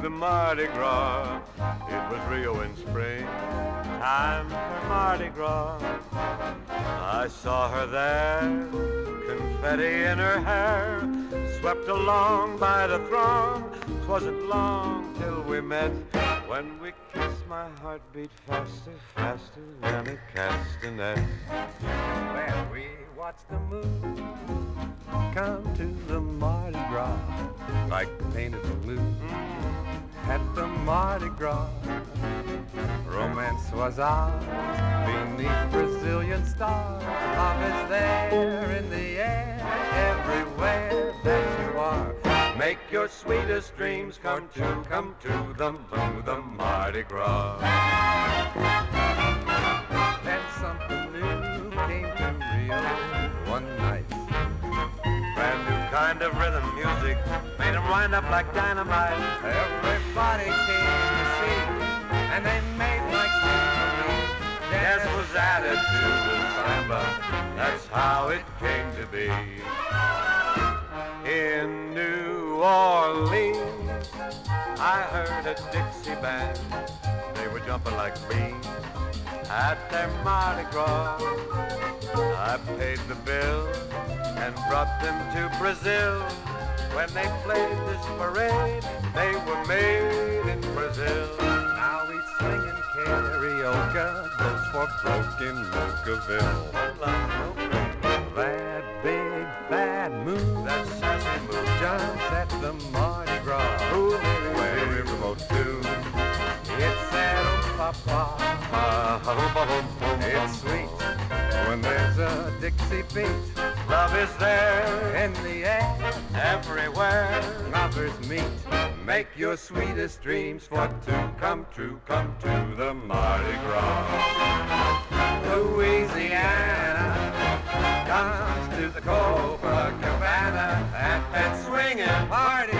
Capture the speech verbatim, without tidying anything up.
the Mardi Gras. It was Rio in spring, time for Mardi Gras. I saw her there, confetti in her hair, swept along by the throng. 'Twasn't long till we met. When we kissed, my heart beat faster, faster than a castanet. When we watched the moon come to the Mardi Gras, like painted blue at the Mardi Gras. Romance was ours beneath Brazilian stars. Love is there in the air, everywhere that you are. Make your sweetest dreams come true, come to the, to the Mardi Gras. Then something new came to Rio one night. Brand new kind of rhythm music made them wind up like dynamite. Everybody came to see, and they made like believe. Dance was added to the samba. That's how it came to be. In New Orleans, I heard a Dixie band. They were jumping like beans at their Mardi Gras. I paid the bill and brought them to Brazil. When they played this parade, they were made in Brazil. Now each swinging karaoke goes for broken Mocaville. That big bad moon, that sassy moon, jumps at the Mardi Gras. Ooh, where the riverboat tune, it's that oh-pa-pa. It's sweet when there's a Dixie beat. Love is there in the air, everywhere lovers meet. Make your sweetest dreams for two come true. Come to the Mardi Gras. Louisiana comes to the Copacabana at that swinging party